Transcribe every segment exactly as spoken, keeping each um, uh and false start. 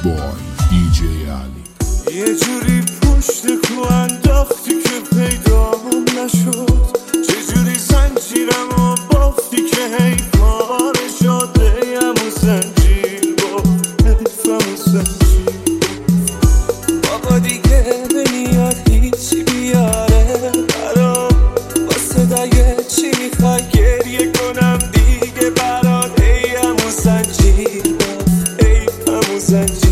بای دی جی علی. یه جوری پشت کو انداختی که پیدام نشد، چجوری زنجیرمو بافتی که هی پاره شده یم و زنجیر با حیفم و زنجیر. بابا دیگه نمیاد هیچی بیاره برام، واسه دیگه چی میخوای گریه کنم دیگه برات، هیم و زنجیر با حیفم و زنجیر.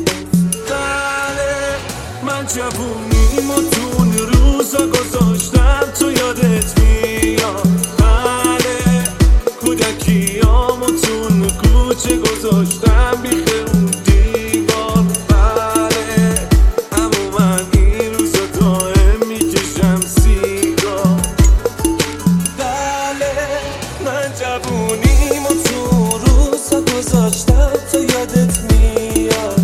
من جوونیمو تو اون روزا گذاشتم، تو یادت میاد؟ بله کودکیامو تو اون کوچه گذاشتم بیخ اون دیوار. بله اما من این روزا دائم میکشم سیگار. بله من جوونیمو تو اون روزا گذاشتم، تو یادت میاد؟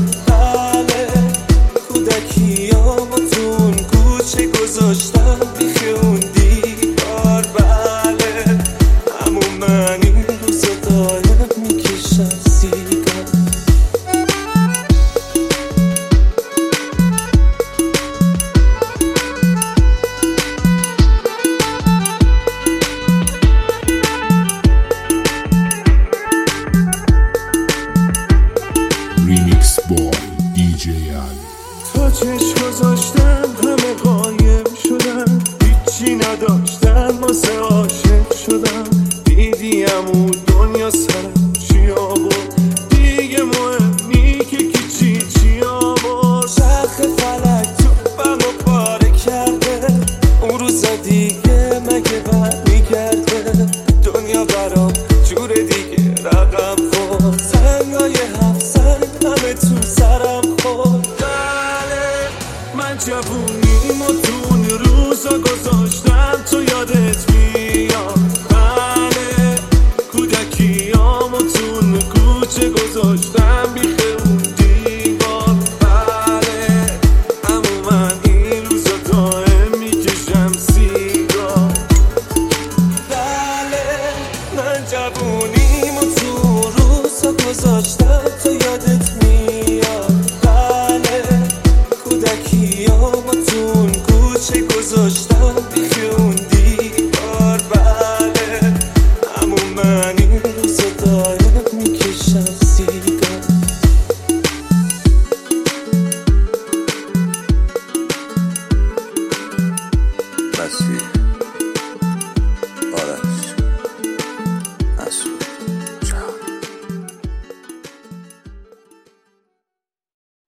گذاشتم بیخ اون دیوار. بله اما من این روزا دائم میکشم سیگار. ریمیکس بای دی جی علی. تا چشم گذاشتم همه قایم شدن، هیچی نداشتم واسه عاشق شدم. دیدیم اون دنیا سرم چی آورد، دیگه مهم نی که کی چی چی آورد. چرخ فلک توپم رو پاره کرده، اون روزا دیگه مگه بر میگرده. دنیا برام جور دیگه رقم خورد، سنگای هفت سنگ همه تو سرم خورد. من جوونیمو تو اون روزا گذاشتم، تو یادت میاد؟ بله کودکیامو تو اون کوچه گذاشتم بیخ اون دیوار. بله اما من این روزا دائم میکشم سیگار. بله من جوونیمو تو اون روزا گذاشتم، تو یادت میاد؟ بله کودکیامو تو اون کوچه گذاشتم